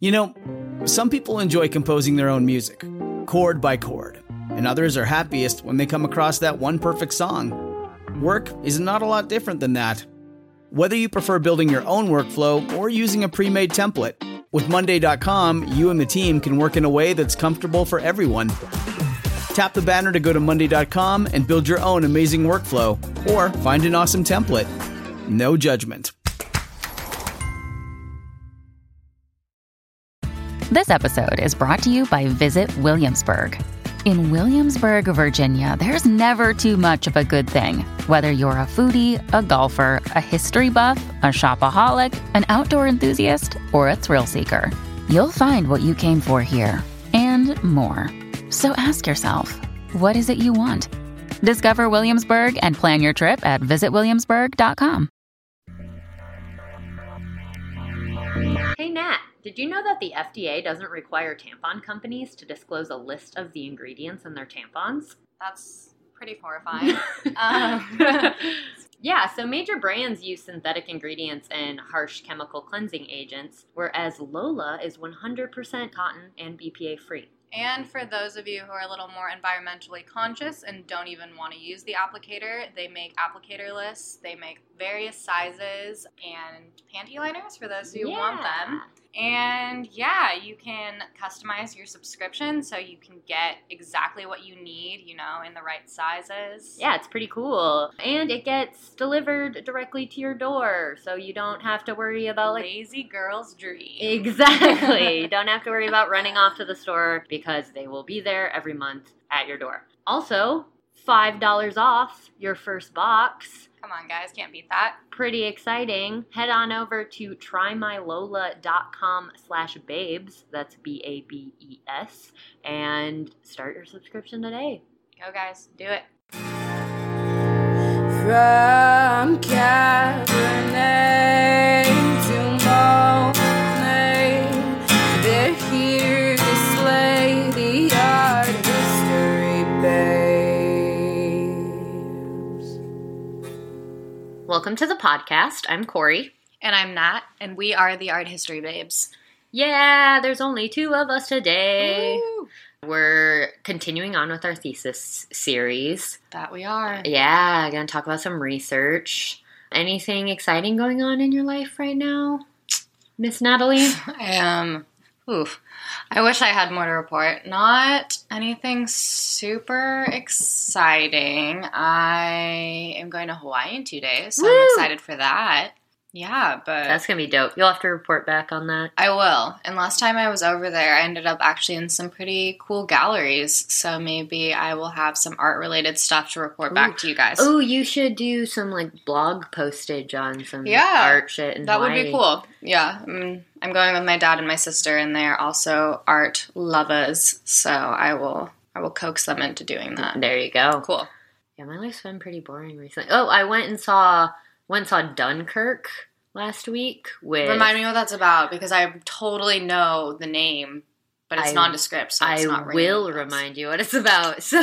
You know, some people enjoy composing their own music, chord by chord, and others are happiest when they come across that one perfect song. Work is not a lot different than that. Whether you prefer building your own workflow or using a pre-made template, with Monday.com, you and the team can work in a way that's comfortable for everyone. Tap the banner to go to Monday.com and build your own amazing workflow, or find an awesome template. No judgment. This episode is brought to you by Visit Williamsburg. In Williamsburg, Virginia, there's never too much of a good thing. Whether you're a foodie, a golfer, a history buff, a shopaholic, an outdoor enthusiast, or a thrill seeker, you'll find what you came for here and more. So ask yourself, what is it you want? Discover Williamsburg and plan your trip at visitwilliamsburg.com. Hey Nat, did you know that the FDA doesn't require tampon companies to disclose a list of the ingredients in their tampons? That's pretty horrifying. Yeah, so major brands use synthetic ingredients and harsh chemical cleansing agents, whereas Lola is 100% cotton and BPA free. And for those of you who are a little more environmentally conscious and don't even want to use the applicator, they make applicator lists, they make various sizes and panty liners for those who want them. And yeah, you can customize your subscription so you can get exactly what you need, you know, in the right sizes. Yeah, it's pretty cool. And it gets delivered directly to your door, so you don't have to worry about lazy girl's dream. Exactly. You don't have to worry about running off to the store because they will be there every month at your door. Also, $5 off your first box. Come on, guys, can't beat that. Pretty exciting. Head on over to trymylola.com/babes, that's BABES, and start your subscription today. Go, guys, do it. From Cabernet to Monet, they're here to slay the art history babes. Welcome to the podcast. I'm Corey. And I'm Nat, and we are the Art History Babes. Yeah, there's only two of us today. Woo! We're continuing on with our thesis series. That we are. Yeah, gonna talk about some research. Anything exciting going on in your life right now, Miss Natalie? I wish I had more to report. Not anything super exciting. I am going to Hawaii in 2 days, so Woo! I'm excited for that. Yeah, but... That's going to be dope. You'll have to report back on that. I will. And last time I was over there, I ended up actually in some pretty cool galleries, so maybe I will have some art-related stuff to report back to you guys. Oh, you should do some, blog postage on some Yeah, art shit in that Hawaii. would be cool. Yeah, I'm going with my dad and my sister, and they're also art lovers, so I will coax them into doing that. There you go. Cool. Yeah, my life's been pretty boring recently. Oh, I went and saw Dunkirk last week with... Remind me what that's about, because I totally know the name, but it's nondescript, so it's not ringing. I will remind you what it's about. So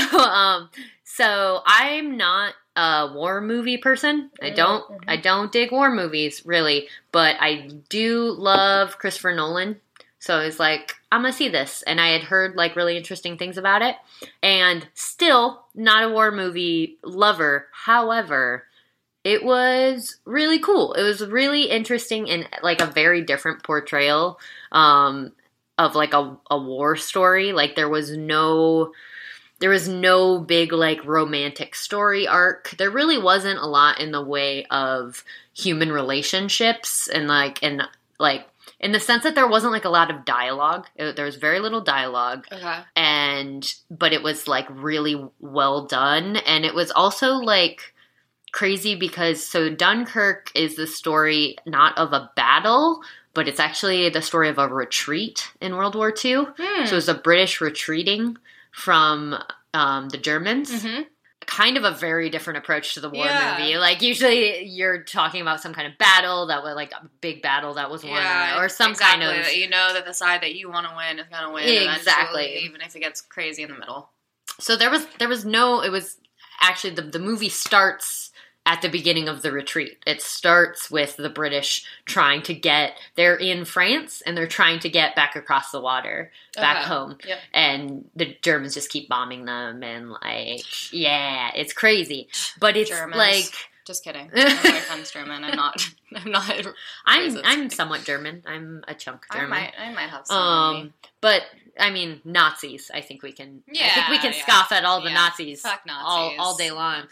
I'm not a war movie person. I don't dig war movies, really, but I do love Christopher Nolan. So I was like, I'm going to see this. And I had heard, really interesting things about it. And still not a war movie lover. However, it was really cool. It was really interesting and, a very different portrayal of, a war story. There was no big, romantic story arc. There really wasn't a lot in the way of human relationships and, in the sense that there wasn't, a lot of dialogue. There was very little dialogue. Okay. But it was, really well done. And it was also, crazy because, Dunkirk is the story not of a battle, but it's actually the story of a retreat in World War II. So it was the British retreating from the Germans. Mm-hmm. Kind of a very different approach to the war movie. Usually you're talking about some kind of battle that was, a big battle that was won, or some kind of... You know that the side that you want to win is going to win eventually, even if it gets crazy in the middle. So there was no... It was... Actually, the movie starts at the beginning of the retreat. It starts with the British trying to they're in France and they're trying to get back across the water back home. Yep. And the Germans just keep bombing them and yeah, it's crazy. But it's Germans. Just kidding. My boyfriend's German. I'm not. I'm somewhat German. I'm a chunk German. I might have some. But I mean, Nazis. I think we can. I think we can scoff at all the Nazis. Fuck Nazis all day long.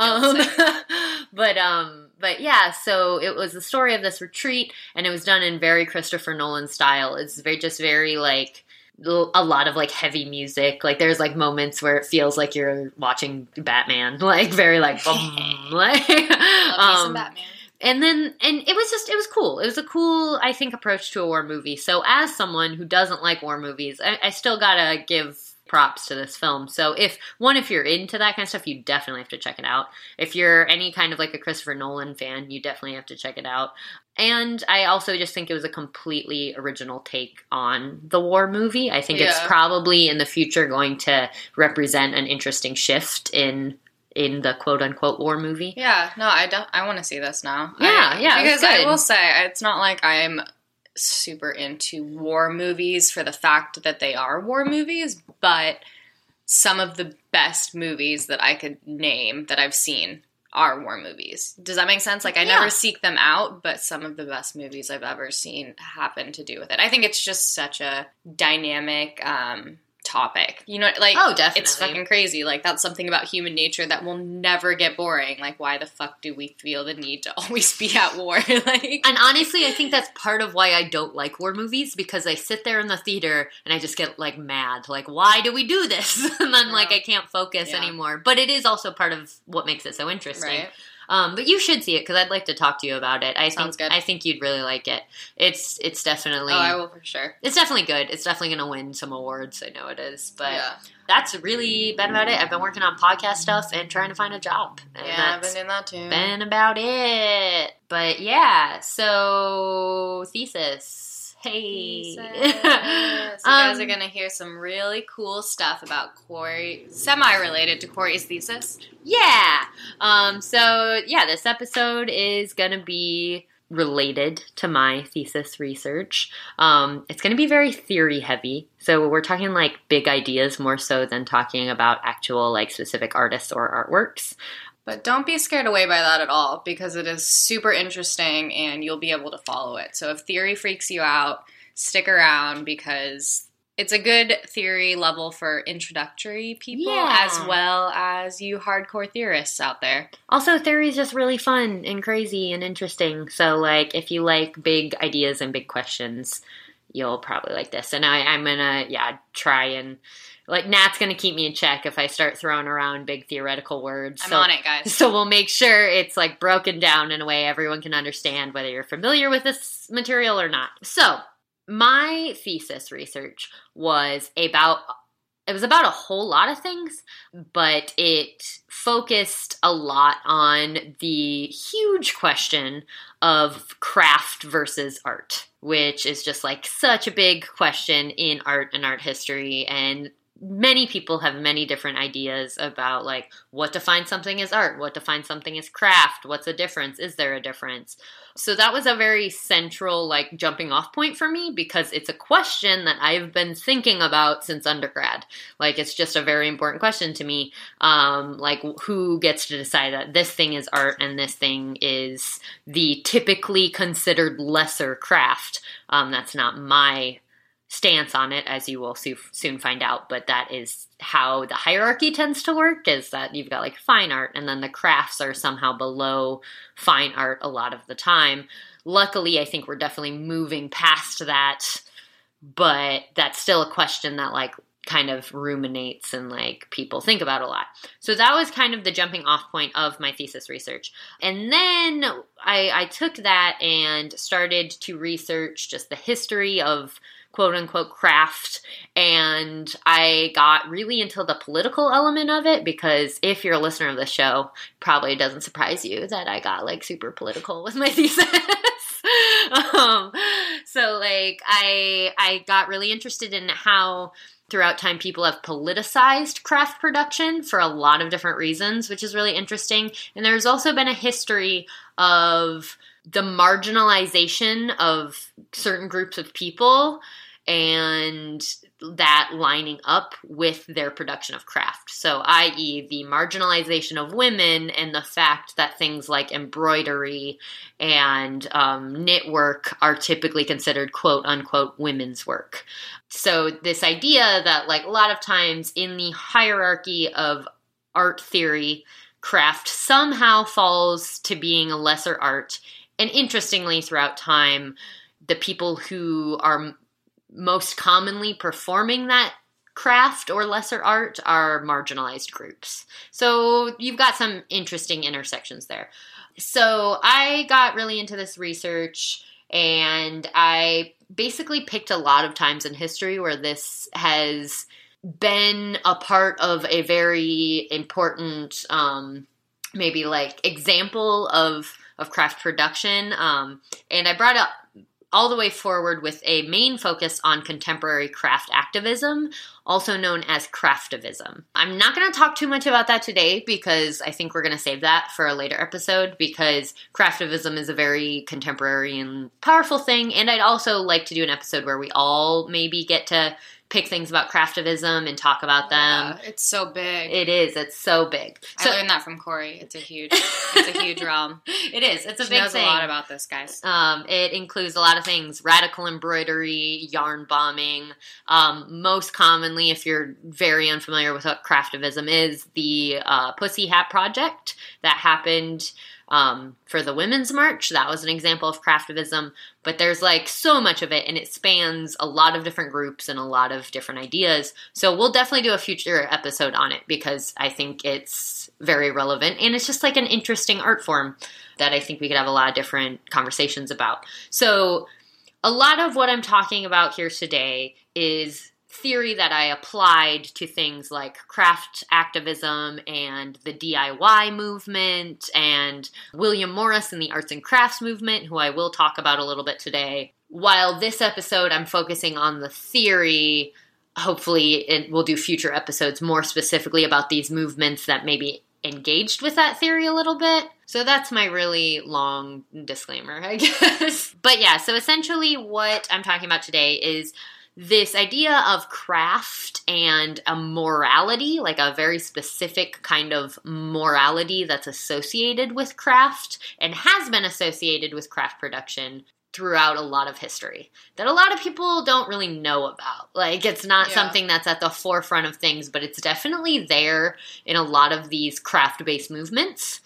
Don't But yeah. So it was the story of this retreat, and it was done in very Christopher Nolan style. It's very like a lot of like heavy music. Like there's like moments where it feels like you're watching Batman. Like very like boom. Like Love me some Batman. And it was cool. It was a cool, I think, approach to a war movie. So as someone who doesn't like war movies, I still gotta give props to this film. So if you're into that kind of stuff, you definitely have to check it out. If you're any kind of like a Christopher Nolan fan, you definitely have to check it out. And I also just think it was a completely original take on the war movie. I think it's probably in the future going to represent an interesting shift in the quote-unquote war movie. Yeah, no, I want to see this now. Yeah, because I will say, it's not like I'm super into war movies for the fact that they are war movies, but some of the best movies that I could name that I've seen are war movies. Does that make sense? Like, I never seek them out, but some of the best movies I've ever seen happen to do with it. I think it's just such a dynamic topic. You know, like, oh, definitely. It's fucking crazy. Like, that's something about human nature that will never get boring. Like, why the fuck do we feel the need to always be at war? Like, and honestly, I think that's part of why I don't like war movies, because I sit there in the theater and I just get, like, mad. Like, why do we do this? And then, like, I can't focus anymore. But it is also part of what makes it so interesting. Right. But you should see it, because I'd like to talk to you about it. Sounds good. I think you'd really like it. It's definitely... Oh, I will for sure. It's definitely good. It's definitely going to win some awards. I know it is. But that's really been about it. I've been working on podcast stuff and trying to find a job. And I've been doing that too. Been about it. But yeah, so thesis. Hey. So you guys are going to hear some really cool stuff about Corey, semi-related to Corey's thesis. Yeah. This episode is going to be related to my thesis research. It's going to be very theory heavy. So we're talking like big ideas more so than talking about actual like specific artists or artworks. But don't be scared away by that at all, because it is super interesting and you'll be able to follow it. So if theory freaks you out, stick around, because it's a good theory level for introductory people as well as you hardcore theorists out there. Also, theory is just really fun and crazy and interesting. So like if you like big ideas and big questions, you'll probably like this. And I'm going to try and... Like, Nat's going to keep me in check if I start throwing around big theoretical words. I'm on it, guys. So we'll make sure it's, like, broken down in a way everyone can understand, whether you're familiar with this material or not. So, my thesis research was about a whole lot of things, but it focused a lot on the huge question of craft versus art, which is just, like, such a big question in art and art history, and many people have many different ideas about, like, what defines something as art, what defines something as craft, what's the difference, is there a difference? So that was a very central, like, jumping off point for me, because it's a question that I've been thinking about since undergrad. Like, it's just a very important question to me. Like, who gets to decide that this thing is art and this thing is the typically considered lesser craft? That's not my stance on it, as you will soon find out, but that is how the hierarchy tends to work, is that you've got like fine art and then the crafts are somehow below fine art a lot of the time. Luckily, I think we're definitely moving past that, but that's still a question that like kind of ruminates and like people think about a lot. So that was kind of the jumping off point of my thesis research. And then I took that and started to research just the history of quote-unquote craft, and I got really into the political element of it, because if you're a listener of the show, probably it doesn't surprise you that I got like super political with my thesis. So like I got really interested in how throughout time people have politicized craft production for a lot of different reasons, which is really interesting. And there's also been a history of the marginalization of certain groups of people and that lining up with their production of craft. So, i.e., the marginalization of women and the fact that things like embroidery and knit work are typically considered quote unquote women's work. So this idea that like a lot of times in the hierarchy of art theory, craft somehow falls to being a lesser art. And interestingly, throughout time, the people who are most commonly performing that craft or lesser art are marginalized groups. So you've got some interesting intersections there. So I got really into this research, and I basically picked a lot of times in history where this has been a part of a very important, maybe like example of craft production. And I brought up all the way forward with a main focus on contemporary craft activism, also known as craftivism. I'm not going to talk too much about that today because I think we're going to save that for a later episode, because craftivism is a very contemporary and powerful thing. And I'd also like to do an episode where we all maybe get to pick things about craftivism and talk about them. It's so big. It is. It's so big. So, I learned that from Corey. It's a huge realm. It is. It's a She big knows thing. a lot about this, guys. It includes a lot of things: radical embroidery, yarn bombing. Most commonly, if you're very unfamiliar with what craftivism is, the Pussy Hat Project that happened for the Women's March. That was an example of craftivism. But there's like so much of it, and it spans a lot of different groups and a lot of different ideas. So we'll definitely do a future episode on it because I think it's very relevant, and it's just like an interesting art form that I think we could have a lot of different conversations about. So a lot of what I'm talking about here today is theory that I applied to things like craft activism and the DIY movement and William Morris and the arts and crafts movement, who I will talk about a little bit today. While this episode I'm focusing on the theory, hopefully we'll do future episodes more specifically about these movements that maybe engaged with that theory a little bit. So that's my really long disclaimer, I guess. But yeah, so essentially what I'm talking about today is this idea of craft and a morality, like a very specific kind of morality that's associated with craft and has been associated with craft production throughout a lot of history that a lot of people don't really know about. Like, it's not something that's at the forefront of things, but it's definitely there in a lot of these craft-based movements.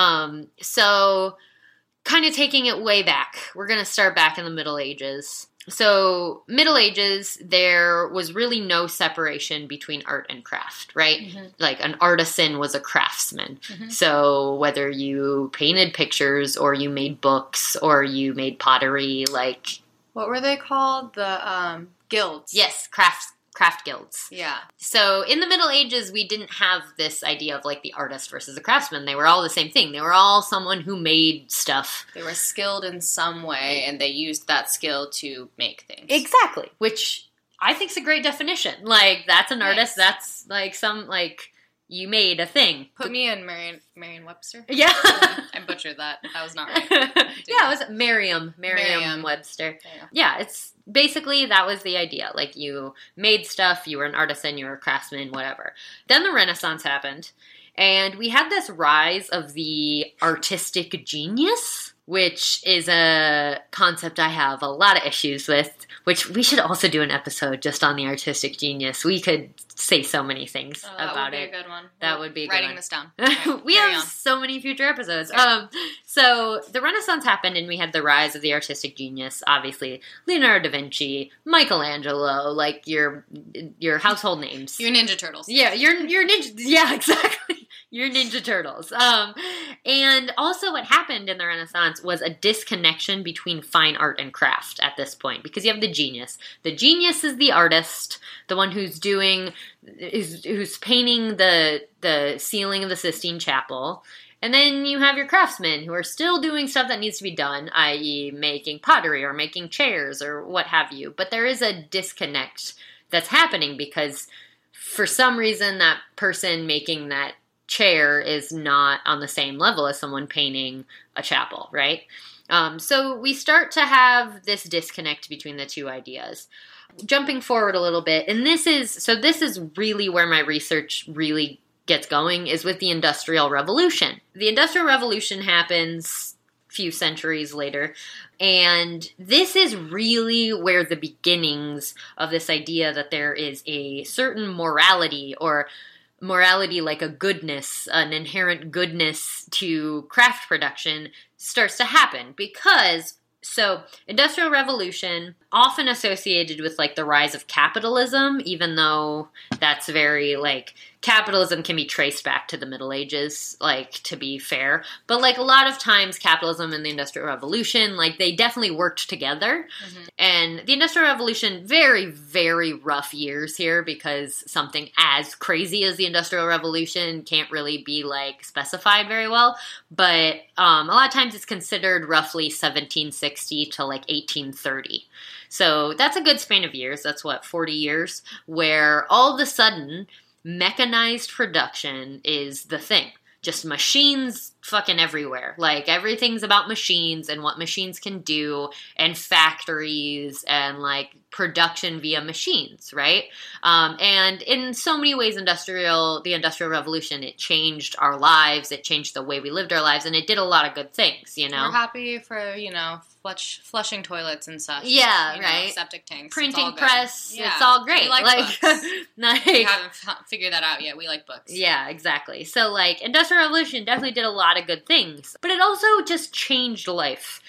So kind of taking it way back, we're going to start back in the Middle Ages. So, Middle Ages, there was really no separation between art and craft, right? Mm-hmm. Like, an artisan was a craftsman. Mm-hmm. So, whether you painted pictures, or you made books, or you made pottery, like... What were they called? The guilds. Yes, craft guilds. Yeah. So, in the Middle Ages, we didn't have this idea of, like, the artist versus the craftsman. They were all the same thing. They were all someone who made stuff. They were skilled in some way, and they used that skill to make things. Exactly. Which I think is a great definition. Like, that's an artist. That's, like, you made a thing. Put me in Merriam-Webster. Yeah. I butchered that. That was not right. Yeah, it was Merriam-Webster. Yeah, it's basically that was the idea. Like, you made stuff, you were an artisan, you were a craftsman, whatever. Then the Renaissance happened, and we had this rise of the artistic genius, which is a concept I have a lot of issues with, which we should also do an episode just on the artistic genius. We could say so many things about it. That would be a good one. That would be a good writing one. This down. We have so many future episodes. So the Renaissance happened, and we had the rise of the artistic genius. Obviously, Leonardo da Vinci, Michelangelo, like your household names. Your Ninja Turtles. Yeah, your Ninja. Yeah, exactly. Your Ninja Turtles. And also what happened in the Renaissance was a disconnection between fine art and craft at this point, because you have the genius. The genius is the artist, the one who's painting the ceiling of the Sistine Chapel, And then you have your craftsmen who are still doing stuff that needs to be done, i.e. making pottery or making chairs or what have you. But there is a disconnect that's happening because for some reason that person making that chair is not on the same level as someone painting a chapel, right? So we start to have this disconnect between the two ideas. Jumping forward a little bit, and this is really where my research really gets going, is with the Industrial Revolution. The Industrial Revolution happens a few centuries later, and this is really where the beginnings of this idea that there is a certain morality, or morality like a goodness, an inherent goodness to craft production, starts to happen. Because, so, Industrial Revolution, often associated with, like, the rise of capitalism, even though that's very, like, capitalism can be traced back to the Middle Ages, like, to be fair. But, like, a lot of times capitalism and the Industrial Revolution, like, they definitely worked together. Mm-hmm. And the Industrial Revolution, very, very rough years here, because something as crazy as the Industrial Revolution can't really be, like, specified very well. But a lot of times it's considered roughly 1760 to, like, 1830. So that's a good span of years. That's, 40 years, where all of a sudden mechanized production is the thing. Just machines fucking everywhere. Like, everything's about machines and what machines can do, and factories and, like, production via machines, right? And in so many ways, the Industrial Revolution, it changed our lives, it changed the way we lived our lives, and it did a lot of good things, you know? We're happy for, flushing toilets and such. Yeah, right. Septic tanks. Printing press. Yeah. It's all great. We like books. Like, we haven't figured that out yet. We like books. Yeah, exactly. So, like, Industrial Revolution definitely did a lot of good things. But it also just changed life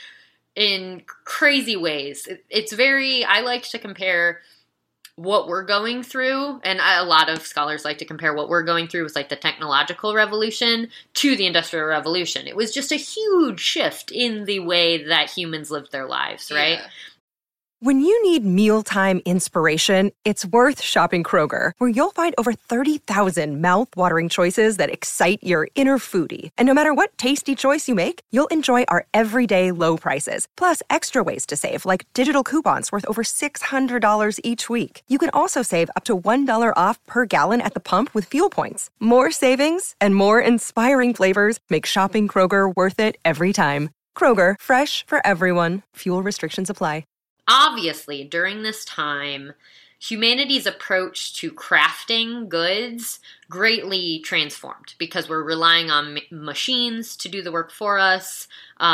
in crazy ways. It's very, I like to compare what we're going through, and a lot of scholars like to compare what we're going through with, like, the technological revolution to the Industrial Revolution. It was just a huge shift in the way that humans lived their lives, right? Yeah. When you need mealtime inspiration, it's worth shopping Kroger, where you'll find over 30,000 mouth-watering choices that excite your inner foodie. And no matter what tasty choice you make, you'll enjoy our everyday low prices, plus extra ways to save, like digital coupons worth over $600 each week. You can also save up to $1 off per gallon at the pump with fuel points. More savings and more inspiring flavors make shopping Kroger worth it every time. Kroger, fresh for everyone. Fuel restrictions apply. Obviously, during this time, humanity's approach to crafting goods greatly transformed because we're relying on machines to do the work for us.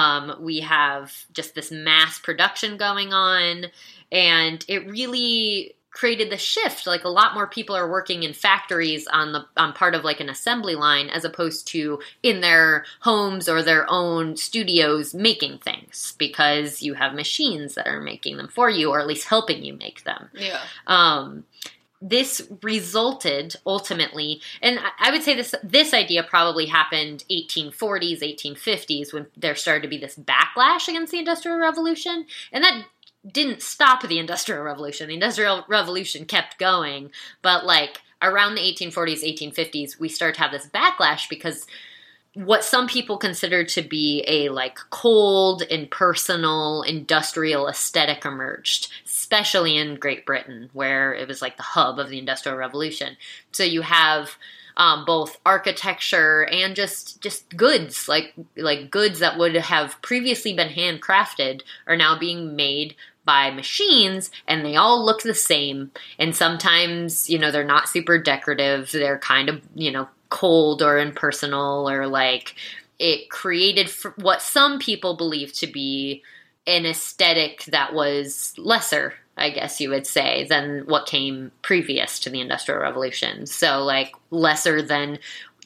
We have just this mass production going on, and it really created the shift. Like, a lot more people are working in factories on part of, like, an assembly line, as opposed to in their homes or their own studios making things, because you have machines that are making them for you, or at least helping you make them. Yeah. This resulted ultimately, and I would say this idea probably happened 1840s, 1850s, when there started to be this backlash against the Industrial Revolution, and that didn't stop the Industrial Revolution. The Industrial Revolution kept going, but, like, around the 1840s, 1850s, we start to have this backlash because what some people consider to be a, like, cold, impersonal, industrial aesthetic emerged, especially in Great Britain, where it was, like, the hub of the Industrial Revolution. So you have both architecture and just goods, like goods that would have previously been handcrafted are now being made by machines, and they all look the same. And sometimes, they're not super decorative. They're kind of, cold or impersonal, or, like, it created what some people believe to be an aesthetic that was lesser, I guess you would say, than what came previous to the Industrial Revolution. So, like, lesser than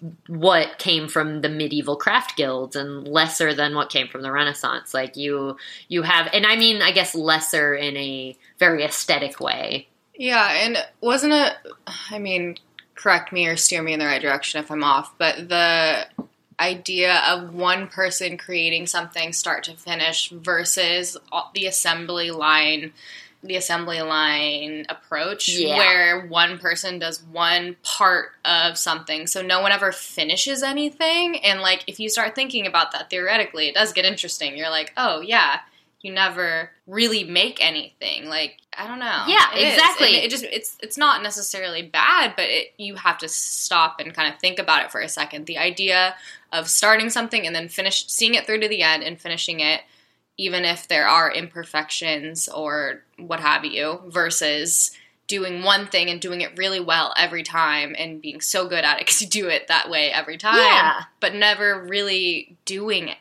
what came from the medieval craft guilds, and lesser than what came from the Renaissance. Like, you have, and I mean, I guess lesser in a very aesthetic way. Yeah, and wasn't it, I mean, correct me or steer me in the right direction if I'm off, but the idea of one person creating something start to finish versus the assembly line the assembly line approach Yeah. where one person does one part of something, so no one ever finishes anything. And, like, if you start thinking about that theoretically, it does get interesting. You're like, oh, yeah, you never really make anything. Like, I don't know. Yeah, It is. exactly. And it's not necessarily bad, but you have to stop and kind of think about it for a second. The idea of starting something and then seeing it through to the end and finishing it, even if there are imperfections or what have you, versus doing one thing and doing it really well every time and being so good at it because you do it that way every time, Yeah. but never really doing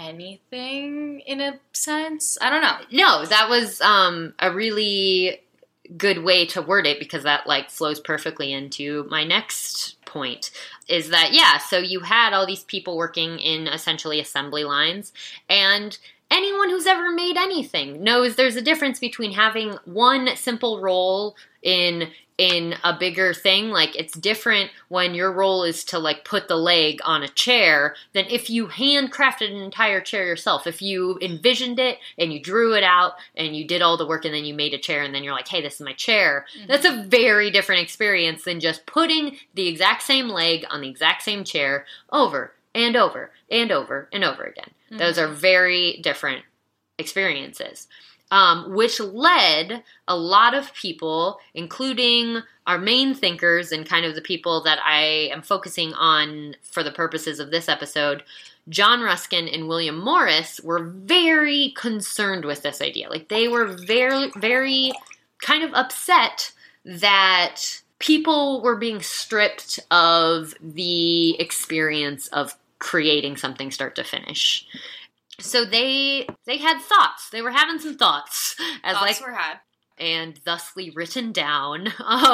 anything in a sense. I don't know. No, that was a really good way to word it, because that like flows perfectly into my next point, is that, yeah, so you had all these people working in essentially assembly lines, and anyone who's ever made anything knows there's a difference between having one simple role in a bigger thing. Like, it's different when your role is to like put the leg on a chair than if you handcrafted an entire chair yourself. If you envisioned it and you drew it out and you did all the work and then you made a chair and then you're like, hey, this is my chair. Mm-hmm. That's a very different experience than just putting the exact same leg on the exact same chair over and over and over and over again. Mm-hmm. Those are very different experiences. Which led a lot of people, including our main thinkers and kind of the people that I am focusing on for the purposes of this episode, John Ruskin and William Morris, were very concerned with this idea. Like, they were very, very kind of upset that people were being stripped of the experience of creating something start to finish. So they had thoughts. They were having some thoughts. Thoughts were had. And thusly written down,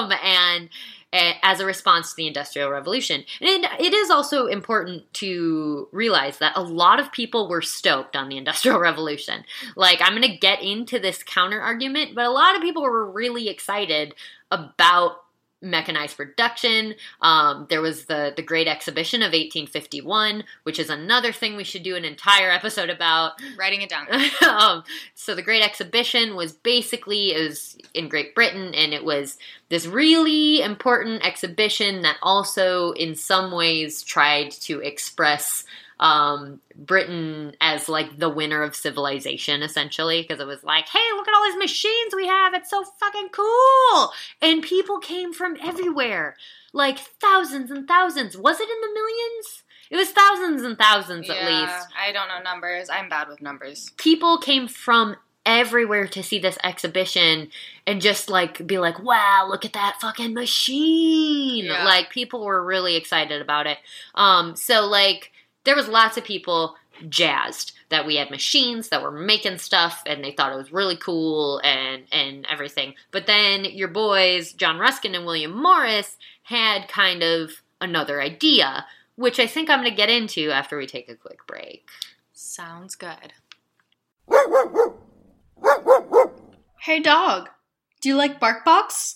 and as a response to the Industrial Revolution. And it is also important to realize that a lot of people were stoked on the Industrial Revolution. Like, I'm going to get into this counter argument, but a lot of people were really excited about mechanized production. There was the Great Exhibition of 1851, which is another thing we should do an entire episode about. Writing it down. So the Great Exhibition was basically, it was in Great Britain, and it was this really important exhibition that also in some ways tried to express Britain as like the winner of civilization, essentially, because it was like, hey, look at all these machines we have, it's so fucking cool, and people came from everywhere, like thousands and thousands. Was it in the millions? It was thousands and thousands, at least. I don't know numbers. I'm bad with numbers. People came from everywhere to see this exhibition and just like be like, wow, look at that fucking machine. Yeah. Like, people were really excited about it. So like, there was lots of people jazzed that we had machines that were making stuff, and they thought it was really cool and everything. But then your boys, John Ruskin and William Morris, had kind of another idea, which I think I'm going to get into after we take a quick break. Sounds good. Hey dog, do you like BarkBox?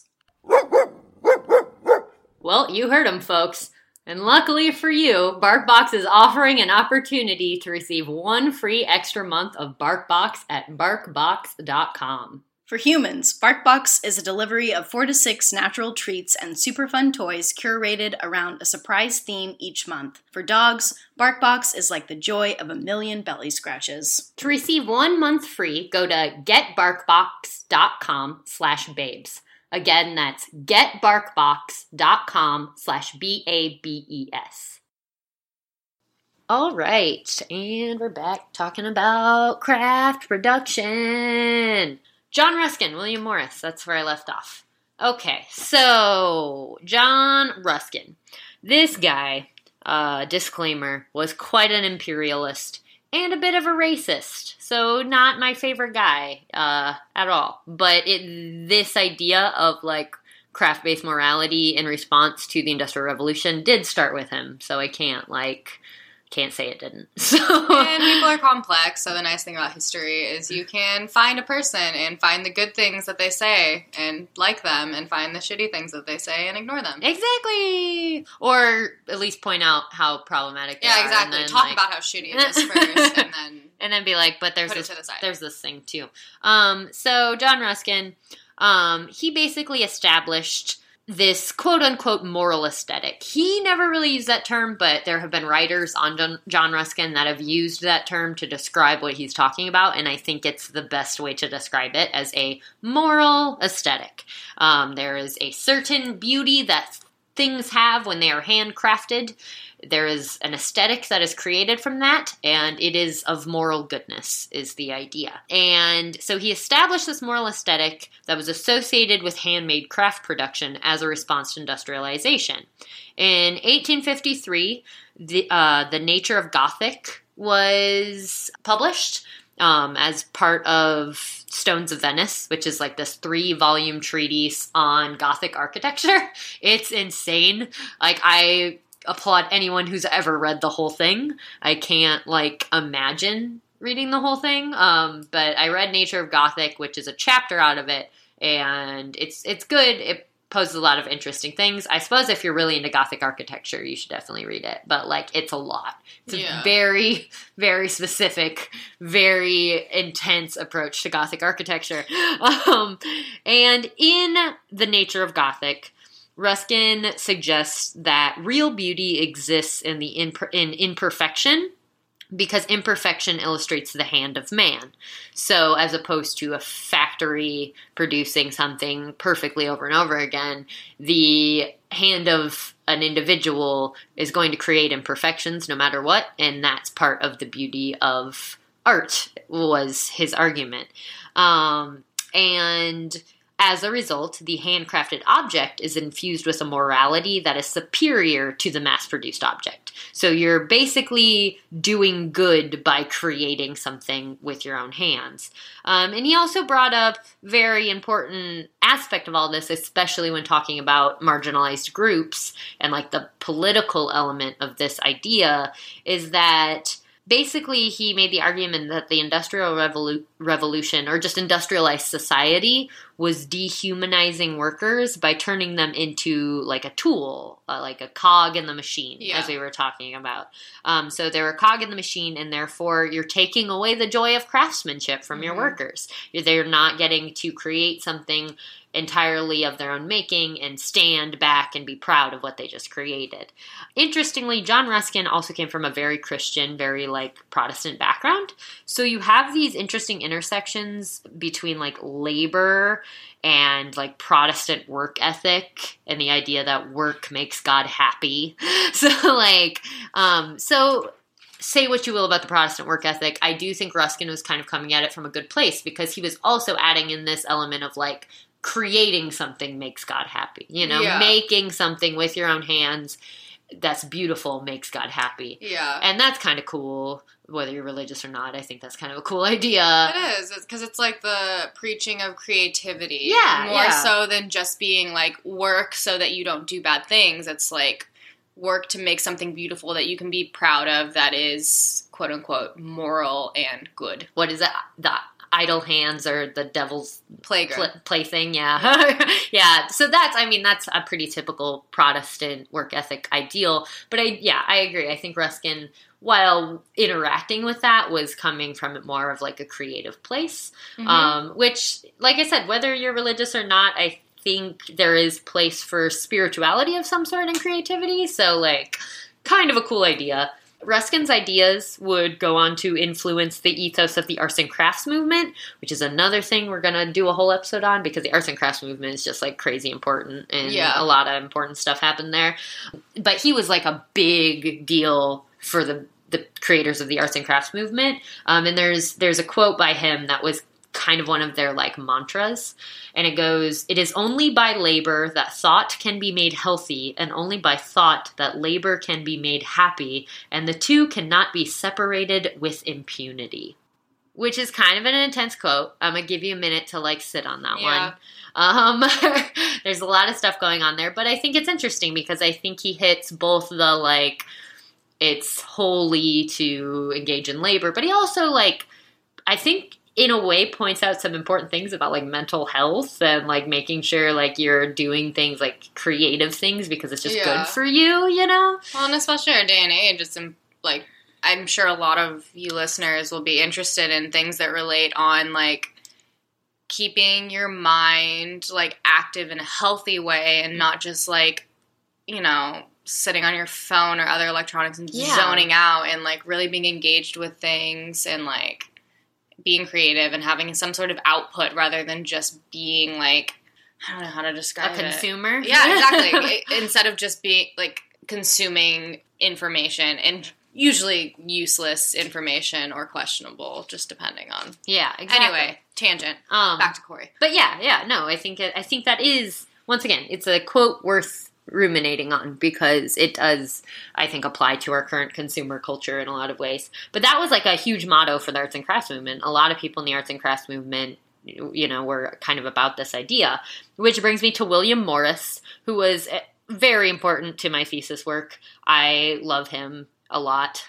Well, you heard him, folks. And luckily for you, BarkBox is offering an opportunity to receive one free extra month of BarkBox at BarkBox.com. For humans, BarkBox is a delivery of 4 to 6 natural treats and super fun toys curated around a surprise theme each month. For dogs, BarkBox is like the joy of a million belly scratches. To receive 1 month free, go to getbarkbox.com/babes. Again, that's getbarkbox.com/BABES. All right, and we're back talking about craft production. John Ruskin, William Morris, that's where I left off. Okay, so John Ruskin. This guy, disclaimer, was quite an imperialist and a bit of a racist. So not my favorite guy at all. But this idea of like craft-based morality in response to the Industrial Revolution did start with him. So I can't can't say it didn't. So And people are complex, so the nice thing about history is you can find a person and find the good things that they say and like them, and find the shitty things that they say and ignore them. Exactly. Or at least point out how problematic they are. Yeah, exactly. And then, Talk about how shitty it is first, and then and then be like, but there's put it this, to the side. there's this thing too. So John Ruskin, he basically established this quote-unquote moral aesthetic. He never really used that term, but there have been writers on John Ruskin that have used that term to describe what he's talking about, and I think it's the best way to describe it, as a moral aesthetic. There is a certain beauty that things have when they are handcrafted. There is an aesthetic that is created from that, and it is of moral goodness, is the idea. And so he established this moral aesthetic that was associated with handmade craft production as a response to industrialization. In 1853, the Nature of Gothic was published as part of Stones of Venice, which is like this 3-volume treatise on Gothic architecture. It's insane. Like, I applaud anyone who's ever read the whole thing. I can't, like, imagine reading the whole thing, but I read Nature of Gothic, which is a chapter out of it, and it's good. It poses a lot of interesting things. I suppose if you're really into Gothic architecture, you should definitely read it, but, like, it's a lot. It's a very, very specific, very intense approach to Gothic architecture. And in The Nature of Gothic, Ruskin suggests that real beauty exists in the in imperfection, because imperfection illustrates the hand of man. So as opposed to a factory producing something perfectly over and over again, the hand of an individual is going to create imperfections no matter what, and that's part of the beauty of art, was his argument. And as a result, the handcrafted object is infused with a morality that is superior to the mass-produced object. So you're basically doing good by creating something with your own hands. And he also brought up very important aspect of all this, especially when talking about marginalized groups and like the political element of this idea, is that basically, he made the argument that the Industrial Revolution, or just industrialized society, was dehumanizing workers by turning them into, like, a tool, like a cog in the machine, as we were talking about. So they're a cog in the machine, and therefore you're taking away the joy of craftsmanship from your workers. They're not getting to create something entirely of their own making and stand back and be proud of what they just created. Interestingly, John Ruskin also came from a very Christian, very like Protestant background. So you have these interesting intersections between like labor and like Protestant work ethic and the idea that work makes God happy. So like, say what you will about the Protestant work ethic, I do think Ruskin was kind of coming at it from a good place, because he was also adding in this element of like, creating something makes God happy. You know, making something with your own hands that's beautiful makes God happy. Yeah. And that's kind of cool, whether you're religious or not. I think that's kind of a cool idea. It is, because it's like the preaching of creativity. Yeah. More so than just being like work so that you don't do bad things. It's like work to make something beautiful that you can be proud of, that is quote unquote moral and good. What is that? Idle hands or the devil's plaything, yeah. So that's a pretty typical Protestant work ethic ideal. But I agree. I think Ruskin, while interacting with that, was coming from it more of like a creative place, which, like I said, whether you're religious or not, I think there is place for spirituality of some sort in creativity. So like, kind of a cool idea. Ruskin's ideas would go on to influence the ethos of the arts and crafts movement, which is another thing we're going to do a whole episode on, because the arts and crafts movement is just like crazy important, and a lot of important stuff happened there. But he was like a big deal for the creators of the arts and crafts movement. And there's a quote by him that was kind of one of their like mantras, and it goes, "It is only by labor that thought can be made healthy, and only by thought that labor can be made happy, and the two cannot be separated with impunity." Which is kind of an intense quote. I'm gonna give you a minute to like sit on that one. There's a lot of stuff going on there, but I think it's interesting because I think he hits both the like it's wholly to engage in labor. But he also, like, I think in a way points out some important things about, like, mental health and, like, making sure, like, you're doing things, like, creative things because it's just good for you, you know? Well, and especially our day and age, it's, like, I'm sure a lot of you listeners will be interested in things that relate on, like, keeping your mind, like, active in a healthy way and not just, like, you know, sitting on your phone or other electronics and zoning out and, like, really being engaged with things and, like, being creative and having some sort of output rather than just being, like, I don't know how to describe it. A consumer? Yeah, exactly. Instead of just being, like, consuming information and usually useless information or questionable, just depending on. Yeah, exactly. Anyway, tangent. Back to Corey. But no, I think that is, once again, it's a quote worth ruminating on because it does, I think, apply to our current consumer culture in a lot of ways. But that was like a huge motto for the arts and crafts movement. A lot of people in the arts and crafts movement, you know, were kind of about this idea, which brings me to William Morris, who was very important to my thesis work. I love him a lot.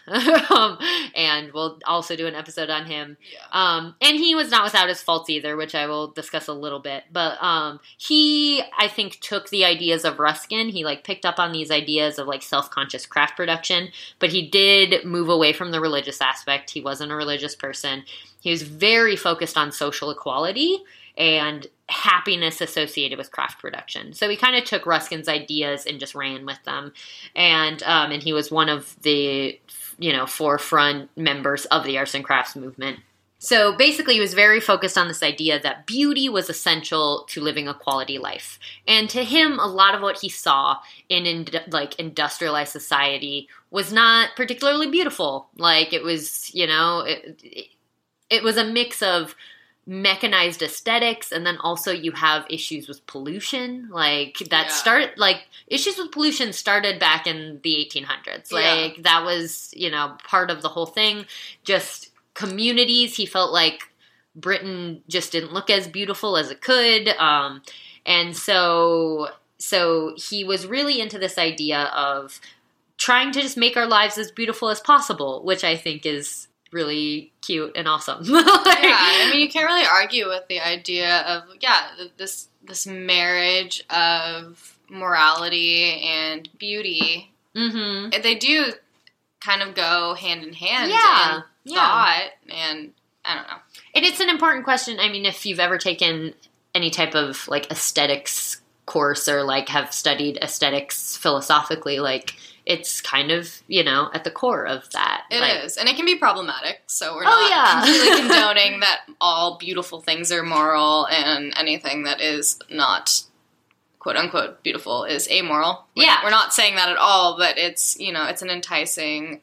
And we'll also do an episode on him. Yeah. And he was not without his faults either, which I will discuss a little bit. But he, I think, took the ideas of Ruskin. He, like, picked up on these ideas of, like, self-conscious craft production. But he did move away from the religious aspect. He wasn't a religious person. He was very focused on social equality and happiness associated with craft production. So he kind of took Ruskin's ideas and just ran with them. And he was one of the, you know, forefront members of the arts and crafts movement. So basically he was very focused on this idea that beauty was essential to living a quality life. And to him, a lot of what he saw in like industrialized society was not particularly beautiful. Like it was, you know, it was a mix of mechanized aesthetics, and then also you have issues with pollution, like that issues with pollution started back in the 1800s. Like that was, you know, part of the whole thing. Just communities, he felt like Britain just didn't look as beautiful as it could, and so he was really into this idea of trying to just make our lives as beautiful as possible, which I think is really cute and awesome. I mean, you can't really argue with the idea of this marriage of morality and beauty. Mm-hmm. They do kind of go hand in hand in thought, and I don't know. And it's an important question. I mean, if you've ever taken any type of, like, aesthetics course or, like, have studied aesthetics philosophically, like, it's kind of, you know, at the core of that. It is. And it can be problematic, so we're not completely condoning that all beautiful things are moral and anything that is not, quote-unquote, beautiful is amoral. We're not saying that at all, but it's, you know, it's an enticing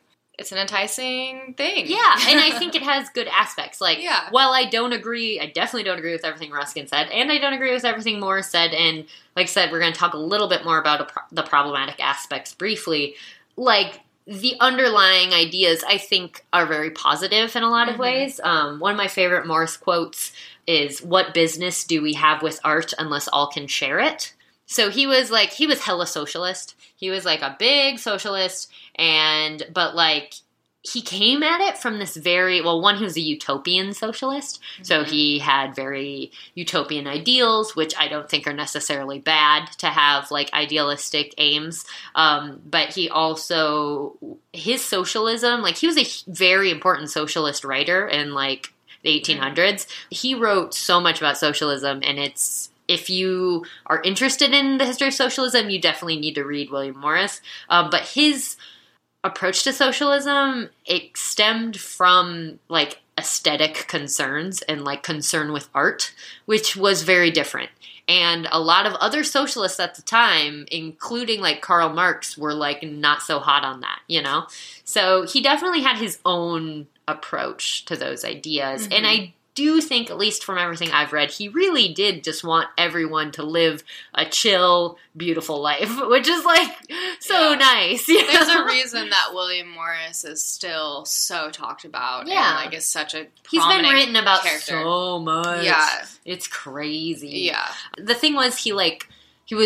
thing. Yeah, and I think it has good aspects. Like, while I definitely don't agree with everything Ruskin said, and I don't agree with everything Morris said, and like I said, we're going to talk a little bit more about the problematic aspects briefly. Like, the underlying ideas, I think, are very positive in a lot of ways. One of my favorite Morris quotes is, "What business do we have with art unless all can share it?" So he was hella socialist. He was like a big socialist, but like he came at it from this he was a utopian socialist. Mm-hmm. So he had very utopian ideals, which I don't think are necessarily bad to have, like, idealistic aims. But he also, his socialism, like, he was a very important socialist writer in, like, the 1800s. Mm-hmm. He wrote so much about socialism, and if you are interested in the history of socialism, you definitely need to read William Morris. But his approach to socialism, it stemmed from, like, aesthetic concerns and, like, concern with art, which was very different. And a lot of other socialists at the time, including, like, Karl Marx, were, like, not so hot on that, you know? So he definitely had his own approach to those ideas. Mm-hmm. And I do think, at least from everything I've read, he really did just want everyone to live a chill, beautiful life, which is, like, so nice. There's a reason that William Morris is still so talked about. Yeah. And, like, is such a prominent He's been written about character. So much. Yeah. It's crazy. Yeah. The thing was, he was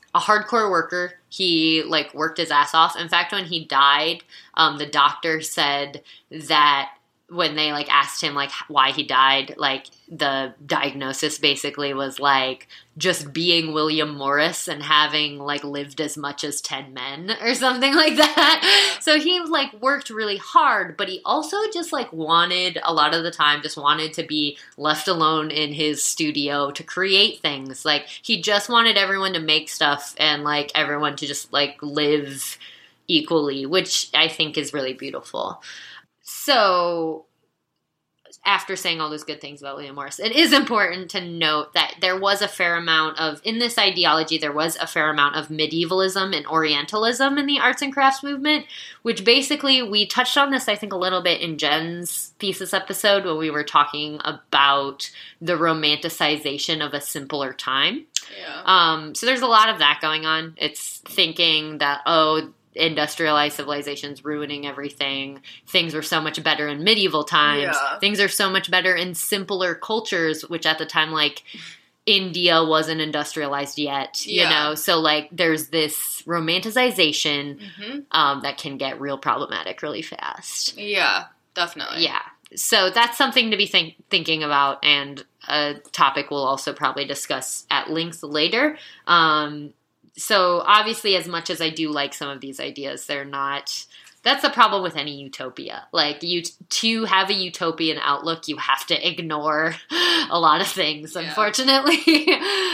a hardcore worker. He like worked his ass off. In fact, when he died, the doctor said that when they like asked him like why he died, like the diagnosis basically was like just being William Morris and having like lived as much as 10 men or something like that. So he like worked really hard, but he also just like wanted a lot of the time just wanted to be left alone in his studio to create things. Like he just wanted everyone to make stuff and like everyone to just like live equally, which I think is really beautiful. So after saying all those good things about William Morris, it is important to note that there was a fair amount of, in this ideology, there was a fair amount of medievalism and Orientalism in the arts and crafts movement, which basically, we touched on this, I think, a little bit in Jen's thesis episode when we were talking about the romanticization of a simpler time. Yeah. So there's a lot of that going on. It's thinking that, industrialized civilization's ruining everything. Things were so much better in medieval times. Yeah. Things are so much better in simpler cultures, which at the time, like, India wasn't industrialized yet, you know? So, like, there's this romanticization that can get real problematic really fast. Yeah, definitely. Yeah. So that's something to be thinking about, and a topic we'll also probably discuss at length later. So obviously, as much as I do like some of these ideas, they're not, that's the problem with any utopia. Like, to have a utopian outlook, you have to ignore a lot of things, unfortunately.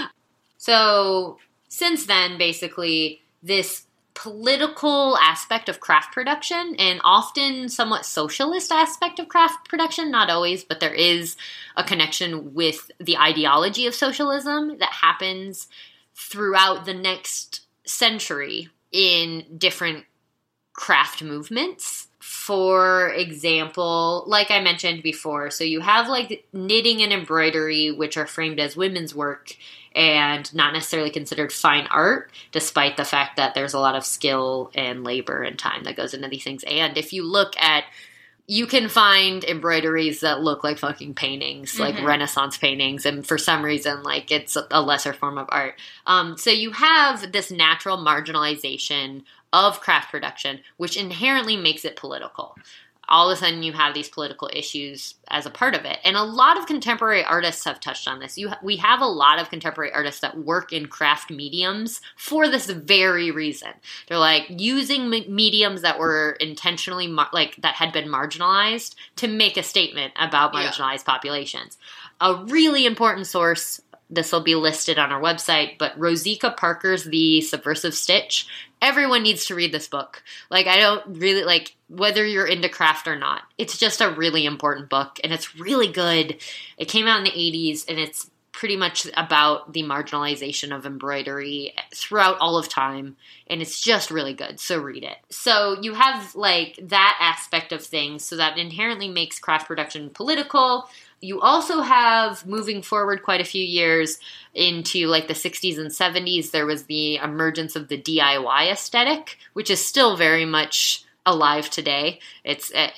So since then, basically, this political aspect of craft production and often somewhat socialist aspect of craft production, not always, but there is a connection with the ideology of socialism that happens throughout the next century in different craft movements. For example, like I mentioned before, so you have like knitting and embroidery, which are framed as women's work and not necessarily considered fine art, despite the fact that there's a lot of skill and labor and time that goes into these things. And if you look at, you can find embroideries that look like fucking paintings, like Renaissance paintings, and for some reason, like, it's a lesser form of art. So you have this natural marginalization of craft production, which inherently makes it political. All of a sudden, you have these political issues as a part of it. And a lot of contemporary artists have touched on this. We have a lot of contemporary artists that work in craft mediums for this very reason. They're like using mediums that were intentionally, that had been marginalized to make a statement about marginalized populations. A really important source, this will be listed on our website, but Rosika Parker's The Subversive Stitch. Everyone needs to read this book. Like, I don't really, like, whether you're into craft or not, it's just a really important book, and it's really good. It came out in the 80s, and it's pretty much about the marginalization of embroidery throughout all of time, and it's just really good, so read it. So you have, like, that aspect of things, so that inherently makes craft production political. You also have, moving forward quite a few years into like the 60s and 70s, there was the emergence of the DIY aesthetic, which is still very much alive today. It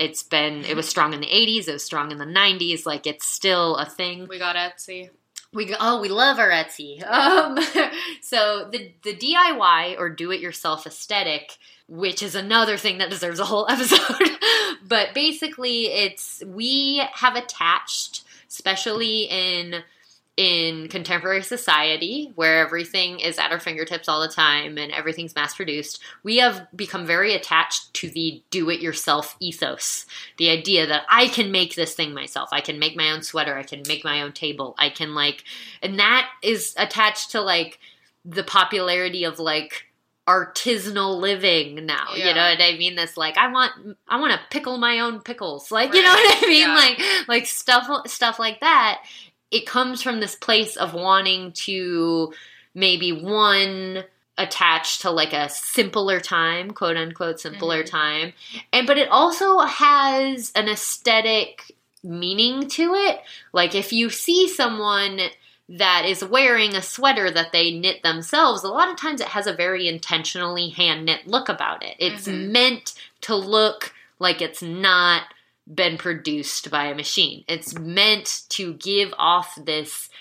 was strong in the 80s, it was strong in the 90s, like, it's still a thing. We got Etsy. We love our Etsy. So the DIY or do-it-yourself aesthetic, which is another thing that deserves a whole episode. But basically, we have attached, especially in contemporary society, where everything is at our fingertips all the time and everything's mass-produced, we have become very attached to the do-it-yourself ethos. The idea that I can make this thing myself. I can make my own sweater. I can make my own table. I can, like... And that is attached to, like, the popularity of, like, artisanal living now. You know what I mean? This, like, I want to pickle my own pickles. Like, you know what I mean? Yeah. Like stuff like that. It comes from this place of wanting to maybe attach to like a simpler time, quote unquote simpler time. But it also has an aesthetic meaning to it. Like, if you see someone that is wearing a sweater that they knit themselves, a lot of times it has a very intentionally hand knit look about it. It's meant to look like it's not been produced by a machine. It's meant to give off this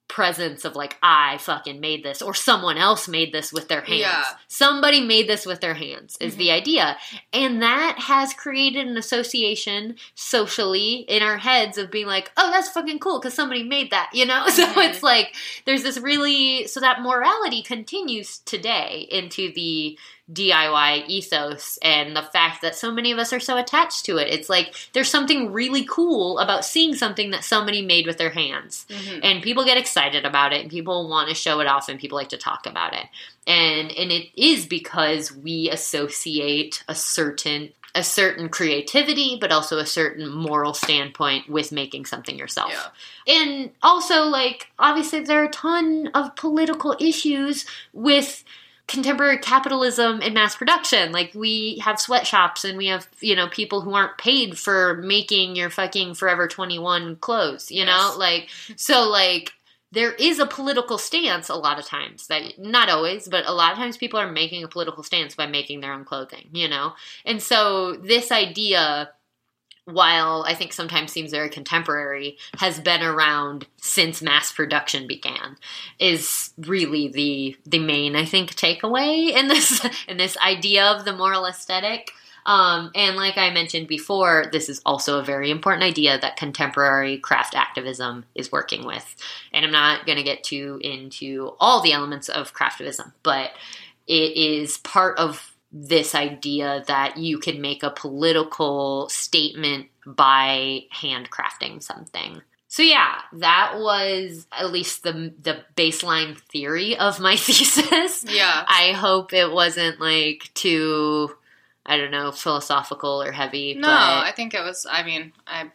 presence of like, I fucking made this, or someone else made this with their hands. Yeah. Somebody made this with their hands is the idea. And that has created an association socially in our heads of being like, oh, that's fucking cool because somebody made that, you know? So it's like, there's this really, so that morality continues today into the DIY ethos and the fact that so many of us are so attached to it. It's like there's something really cool about seeing something that somebody made with their hands. And people get excited about it and people want to show it off and people like to talk about it. And it is because we associate a certain creativity, but also a certain moral standpoint with making something yourself. Yeah. And also, like, obviously there are a ton of political issues with contemporary capitalism and mass production. Like, we have sweatshops and we have, you know, people who aren't paid for making your fucking Forever 21 clothes, you know? Like, so, like, there is a political stance a lot of times that, not always, but a lot of times people are making a political stance by making their own clothing, you know? And so this idea, while I think sometimes seems very contemporary, has been around since mass production began, is really the main, I think, takeaway in this idea of the moral aesthetic. And like I mentioned before, this is also a very important idea that contemporary craft activism is working with. And I'm not going to get too into all the elements of craftivism, but it is part of this idea that you can make a political statement by handcrafting something. So yeah, that was at least the baseline theory of my thesis. Yeah. I hope it wasn't like too, I don't know, philosophical or heavy. No, I think it was, I mean,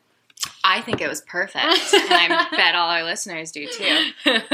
I think it was perfect. And I bet all our listeners do too.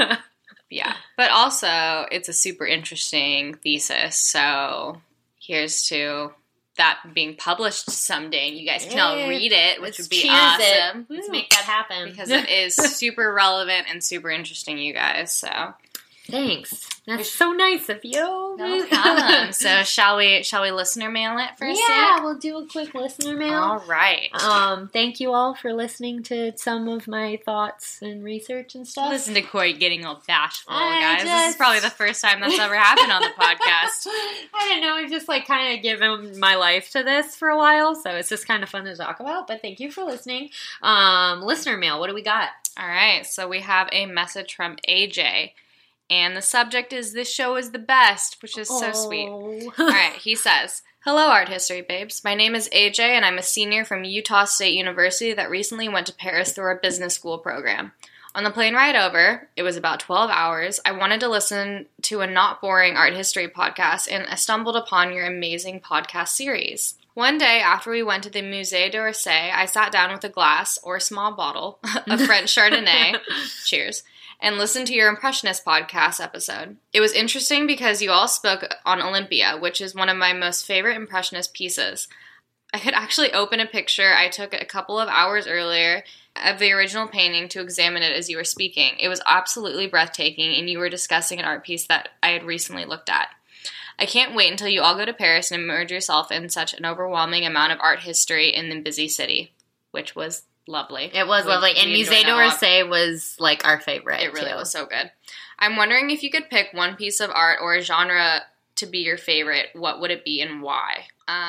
Yeah. But also, it's a super interesting thesis, so here's to that being published someday. You guys can all read it, which would be awesome. Let's make that happen. Because it is super relevant and super interesting, you guys. So thanks. That's so nice of you. No problem. So shall we listener mail it first? Yeah, we'll do a quick listener mail. All right. Thank you all for listening to some of my thoughts and research and stuff. Listen to Corey getting all bashful, guys. This is probably the first time that's ever happened on the podcast. I don't know. I've just like kind of given my life to this for a while, so it's just kind of fun to talk about. But thank you for listening. Listener mail. What do we got? All right. So we have a message from AJ. And the subject is, this show is the best, which is so sweet. All right, he says, hello, Art History Babes. My name is AJ, and I'm a senior from Utah State University that recently went to Paris through our business school program. On the plane ride over, it was about 12 hours, I wanted to listen to a not boring art history podcast, and I stumbled upon your amazing podcast series. One day, after we went to the Musée d'Orsay, I sat down with a glass, or a small bottle, of French Chardonnay, cheers, and listened to your Impressionist podcast episode. It was interesting because you all spoke on Olympia, which is one of my most favorite Impressionist pieces. I could actually open a picture I took a couple of hours earlier of the original painting to examine it as you were speaking. It was absolutely breathtaking, and you were discussing an art piece that I had recently looked at. I can't wait until you all go to Paris and immerse yourself in such an overwhelming amount of art history in the busy city, which was lovely. It was lovely. And Musée d'Orsay was like our favorite. It really was so good. I'm wondering if you could pick one piece of art or a genre to be your favorite, what would it be and why?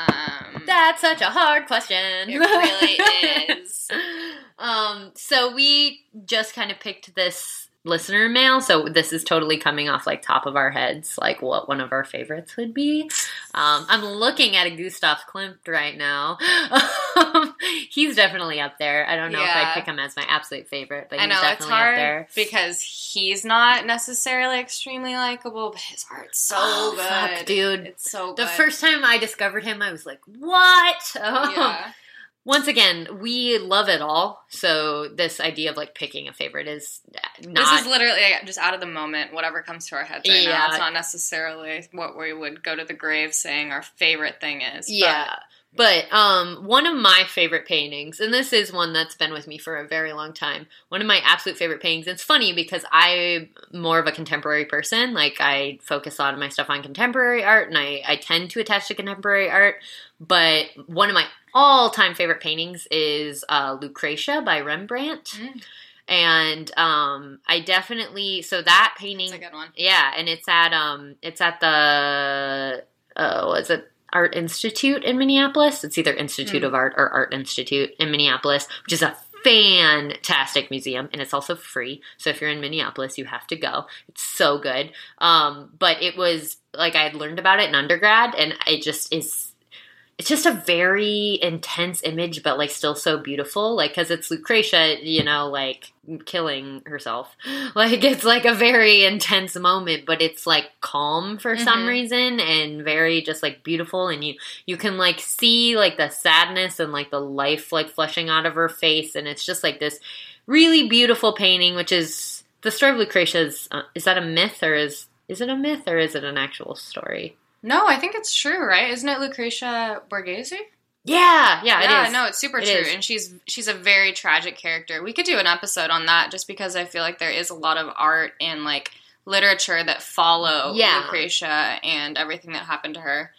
That's such a hard question. It really is. So we just kind of picked this listener mail, so this is totally coming off like top of our heads, like what one of our favorites would be. I'm looking at a Gustav Klimt right now. He's definitely up there. I don't know if I'd pick him as my absolute favorite, but he's definitely up there. Because he's not necessarily extremely likable, but his art's so good. Fuck, dude. It's so good. The first time I discovered him, I was like, what? Once again, we love it all, so this idea of, like, picking a favorite is not... This is literally just out of the moment, whatever comes to our heads right now. It's not necessarily what we would go to the grave saying our favorite thing is. Yeah. But one of my favorite paintings, and this is one that's been with me for a very long time, one of my absolute favorite paintings, it's funny because I'm more of a contemporary person, like I focus a lot of my stuff on contemporary art, and I tend to attach to contemporary art, but one of my all-time favorite paintings is Lucretia by Rembrandt. And I definitely, so that painting, That's a good one. Yeah, and it's at the was it Art Institute in Minneapolis? It's either Institute of Art or Art Institute in Minneapolis, which is a fantastic museum, and it's also free. So if you're in Minneapolis, you have to go. It's so good. But it was like I had learned about it in undergrad, and it just is. It's just a very intense image, but like still so beautiful. Like, because it's Lucretia, you know, like killing herself. Like, it's like a very intense moment, but it's like calm for some reason, and very just like beautiful. And you can like see like the sadness and like the life like flushing out of her face, and it's just like this really beautiful painting, which is the story of Lucretia's. Is that a myth, or is it a myth, or is it an actual story? No, I think it's true, right? Isn't it Lucretia Borghese? Yeah, it is. No, it's super true, and she's a very tragic character. We could do an episode on that, just because I feel like there is a lot of art and like literature that follow Lucretia and everything that happened to her.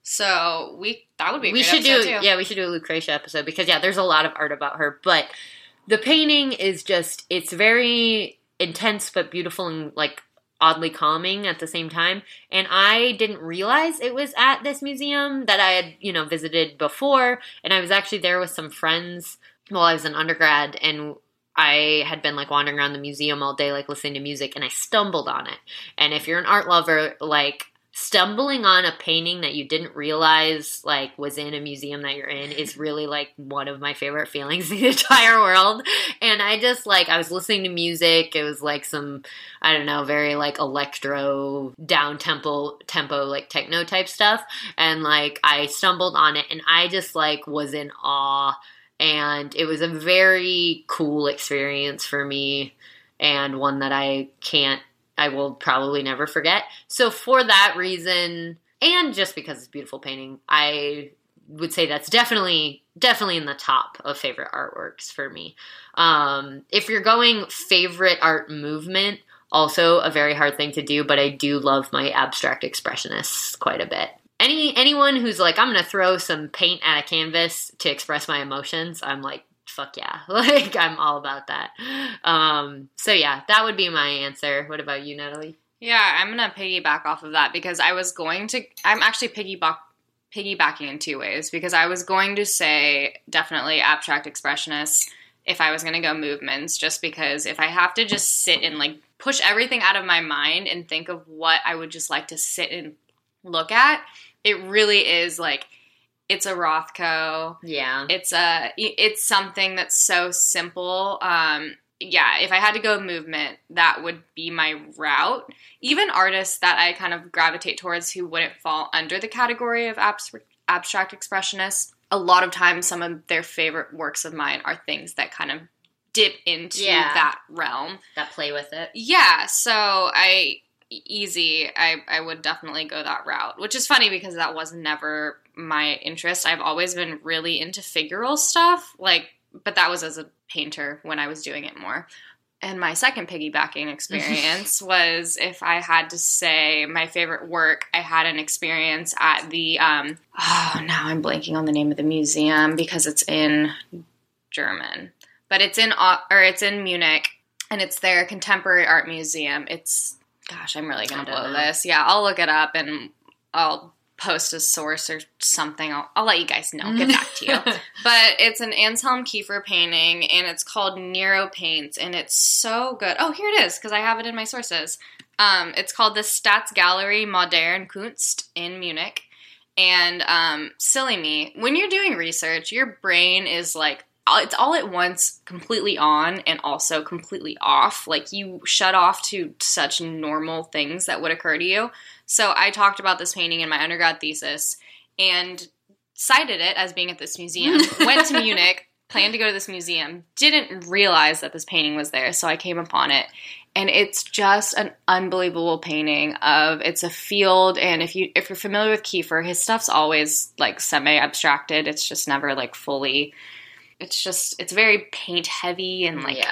So that would be a great episode too. Yeah, we should do a Lucretia episode, because there's a lot of art about her, but the painting is just, it's very intense but beautiful and like oddly calming at the same time. And I didn't realize it was at this museum that I had, visited before. And I was actually there with some friends while I was an undergrad, and I had been like wandering around the museum all day, like listening to music, and I stumbled on it. And if you're an art lover, like stumbling on a painting that you didn't realize like was in a museum that you're in is really like one of my favorite feelings in the entire world. And I just like, I was listening to music. It was like some, I don't know, very like electro down tempo like techno type stuff. And like I stumbled on it, and I just like was in awe, and it was a very cool experience for me, and one that I will probably never forget. So for that reason, and just because it's a beautiful painting, I would say that's definitely in the top of favorite artworks for me. If you're going favorite art movement, also a very hard thing to do, but I do love my abstract expressionists quite a bit. Anyone who's like, I'm going to throw some paint at a canvas to express my emotions, I'm like, fuck yeah. Like, I'm all about that. So yeah, that would be my answer. What about you, Natalie? Yeah, I'm going to piggyback off of that, because I'm actually piggybacking in two ways, because I was going to say definitely abstract expressionists if I was going to go movements, just because if I have to just sit and like push everything out of my mind and think of what I would just like to sit and look at, it really is like, it's a Rothko. Yeah. It's something that's so simple. If I had to go movement, that would be my route. Even artists that I kind of gravitate towards who wouldn't fall under the category of abstract expressionists, a lot of times some of their favorite works of mine are things that kind of dip into that realm. That play with it. Yeah, so I would definitely go that route, which is funny because that was never my interest. I've always been really into figural stuff, but that was as a painter when I was doing it more. And my second piggybacking experience was, if I had to say my favorite work, I had an experience at the, now I'm blanking on the name of the museum because it's in German, but it's in Munich, and it's their contemporary art museum. Gosh, I'm really going to blow this. Yeah, I'll look it up and I'll post a source or something. I'll let you guys know. Get back to you. But it's an Anselm Kiefer painting, and it's called Nero Paints, and it's so good. Oh, here it is, because I have it in my sources. It's called the Staatsgalerie Moderne Kunst in Munich. And silly me, when you're doing research, your brain is like, it's all at once completely on and also completely off. Like, you shut off to such normal things that would occur to you. So I talked about this painting in my undergrad thesis and cited it as being at this museum. Went to Munich, planned to go to this museum, didn't realize that this painting was there, so I came upon it. And it's just an unbelievable painting it's a field, and if you're familiar with Kiefer, his stuff's always like semi-abstracted. It's just never like fully... It's very paint heavy and like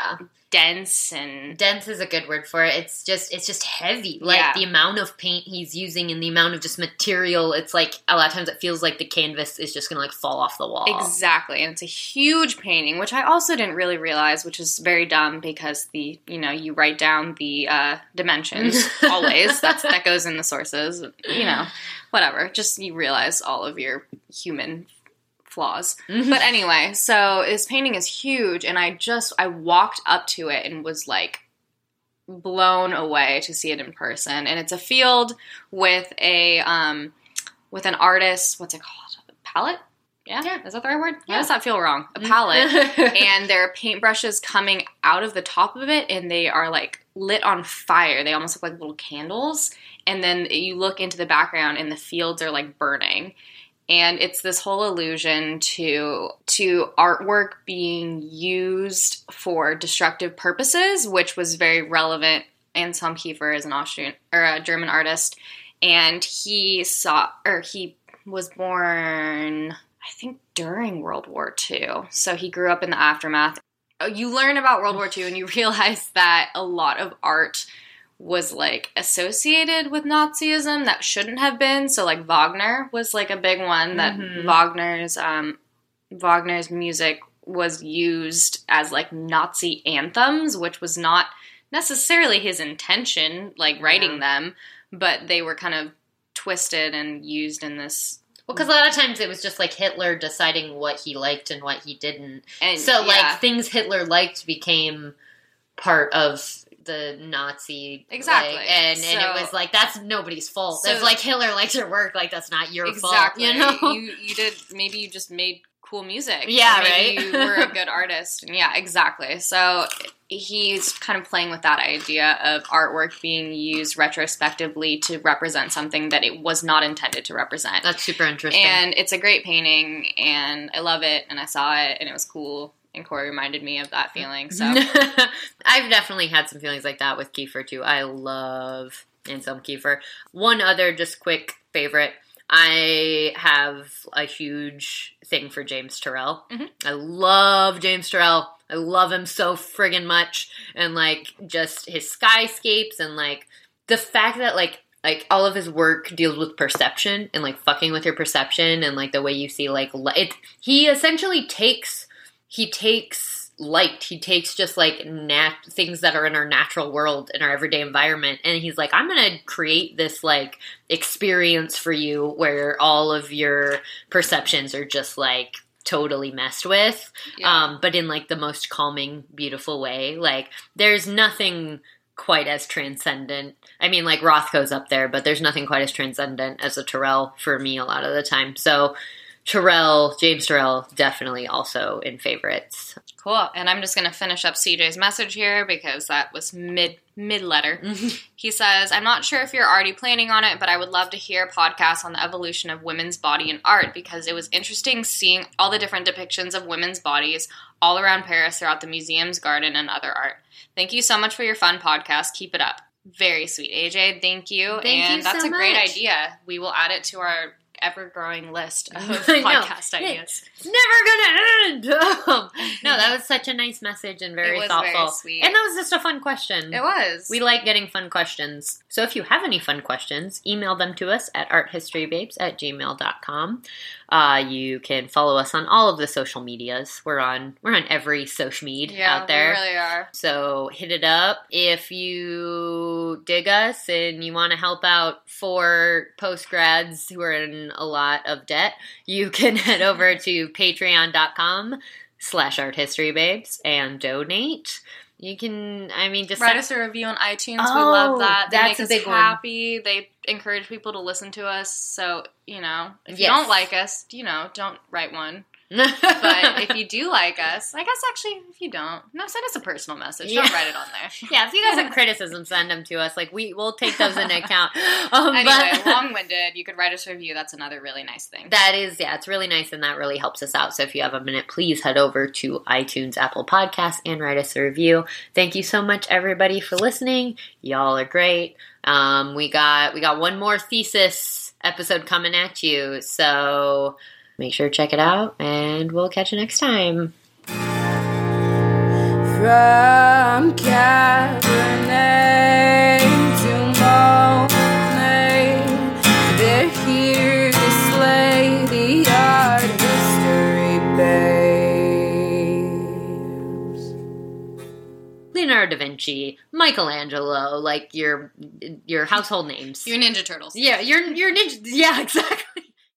dense and... Dense is a good word for it. It's just heavy. Like, the amount of paint he's using and the amount of just material, it's like, a lot of times it feels like the canvas is just going to, like, fall off the wall. Exactly. And it's a huge painting, which I also didn't really realize, which is very dumb because you write down the dimensions always. That goes in the sources. Whatever. Just you realize all of your human flaws. But anyway, so this painting is huge, and I walked up to it and was like blown away to see it in person. And it's a field with an artist, what's it called? A palette? Yeah. Is that the right word? Why does that feel wrong? A palette. And there are paintbrushes coming out of the top of it, and they are like lit on fire. They almost look like little candles. And then you look into the background, and the fields are like burning. And it's this whole allusion to artwork being used for destructive purposes, which was very relevant. Anselm Kiefer is an Austrian or a German artist, and he was born, I think, during World War II. So he grew up in the aftermath. You learn about World War II, and you realize that a lot of art was, like, associated with Nazism that shouldn't have been. So, like, Wagner was, like, a big one that Wagner's music was used as, like, Nazi anthems, which was not necessarily his intention, like, writing them, but they were kind of twisted and used in this... Well, because a lot of times it was just, like, Hitler deciding what he liked and what he didn't. And so, like, things Hitler liked became part of the Nazi, exactly, like, and it was like, that's nobody's fault. So, it's like, Hitler likes your work, like, that's not your fault. You did, maybe you just made cool music. Yeah, maybe you were a good artist. Yeah, exactly. So he's kind of playing with that idea of artwork being used retrospectively to represent something that it was not intended to represent. That's super interesting. And it's a great painting, and I love it, and I saw it, and it was cool. And Corey reminded me of that feeling, so. I've definitely had some feelings like that with Kiefer, too. I love Anselm Kiefer. One other just quick favorite. I have a huge thing for James Turrell. I love James Turrell. I love him so friggin' much. And, like, just his skyscapes and, like, the fact that, like all of his work deals with perception and, like, fucking with your perception and, like, the way you see, like, he essentially takes light. He takes just, like, things that are in our natural world, in our everyday environment, and he's like, I'm going to create this, like, experience for you where all of your perceptions are just, like, totally messed with, but in, like, the most calming, beautiful way. Like, there's nothing quite as transcendent. I mean, like, Rothko's up there, but there's nothing quite as transcendent as a Turrell for me a lot of the time. So James Turrell, definitely also in favorites. Cool. And I'm just going to finish up CJ's message here because that was mid-letter. He says, I'm not sure if you're already planning on it, but I would love to hear a podcast on the evolution of women's body in art because it was interesting seeing all the different depictions of women's bodies all around Paris throughout the museums, garden, and other art. Thank you so much for your fun podcast. Keep it up. Very sweet, AJ. Thank you. And that's a great idea. We will add it to our ever-growing list of podcast ideas. It's never gonna end! No, that was such a nice message and very thoughtful. Very sweet. And that was just a fun question. It was. We like getting fun questions. So if you have any fun questions, email them to us at arthistorybabes@gmail.com. You can follow us on all of the social medias. We're on every social media out there. We really are. So hit it up. If you dig us and you want to help out 4 post-grads who are in a lot of debt, you can head over to patreon.com/arthistorybabes and donate. You can, just write us a review on iTunes. We love that. They make us happy. They encourage people to listen to us. So, if you don't like us, don't write one. But if you do like us, I guess actually if you don't, send us a personal message. Don't write it on there. Yeah, if you guys have criticism, send them to us. Like, we'll take those into account. Anyway, long-winded, you could write us a review. That's another really nice thing. That is, it's really nice, and that really helps us out. So if you have a minute, please head over to iTunes, Apple Podcasts, and write us a review. Thank you so much, everybody, for listening. Y'all are great. We got one more thesis episode coming at you, so make sure to check it out, and we'll catch you next time. From Cabernet to Monet, they're here to slay the art history babes. Leonardo da Vinci, Michelangelo, like your household names. Your Ninja Turtles. Yeah, your ninja. Yeah, exactly.